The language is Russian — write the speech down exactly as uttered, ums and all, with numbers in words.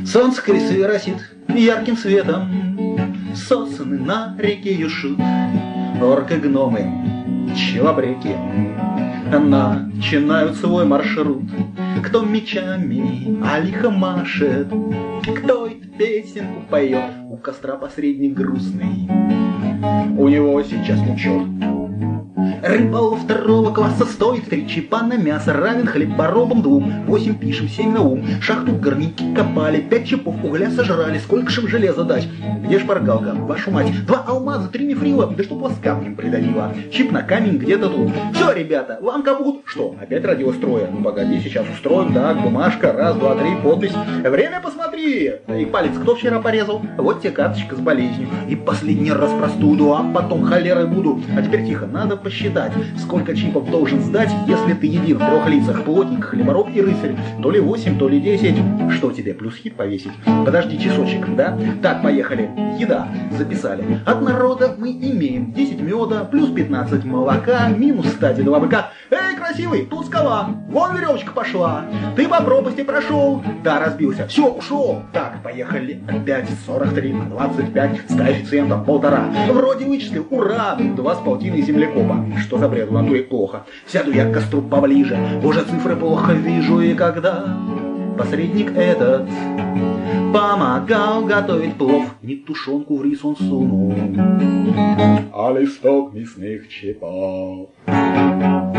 Солнце крысы росит ярким светом, сосны на реке юшут, орки-гномы, челобреки начинают свой маршрут. Кто мечами, а лихо машет, кто и песенку поет, у костра посредник грустный, у него сейчас учет. Рыболов второго класса стоит три чипа на мясо, равен хлеборобам двум. Восемь пишем, семь на ум. Шахту горняки копали, пять чипов угля сожрали. Сколько ж им железа дать? Где шпаргалка, вашу мать? Два алмаза, три мифрила, да чтоб вас камнем придавило. Чип на камень где-то тут. Все, ребята, вам кому? Что, опять радиоустроя? Ну погоди, сейчас устроим, так, бумажка, раз, два, три, подпись. Время посмотри. И палец кто вчера порезал? Вот тебе карточка с болезнью. И последний раз простуду, а потом холерой буду. А теперь тихо, надо посчитать, сколько чипов должен сдать, если ты един в трех лицах, плотник, хлебороб и рыцарь. То ли восемь, то ли десять. Что тебе, плюс хит повесить? Подожди часочек, да? Так, поехали. Еда. Записали. От народа мы имеем десять меда, плюс пятнадцать молока, минус, кстати, два быка. Эй, красивый, тут скала. Вон веревочка пошла. Ты по пропасти прошел. Да, разбился. Все, ушел. Так, поехали. Опять сорок три на двадцать пять с коэффициентом полтора. Вроде вычислил. Ура! Два с полтиной землекопа. Что за бред, в натуре плохо. Сяду я к костру поближе, уже цифры плохо вижу. И когда посредник этот помогал готовить плов, не тушенку в рис он сунул, а листок мясных чипов.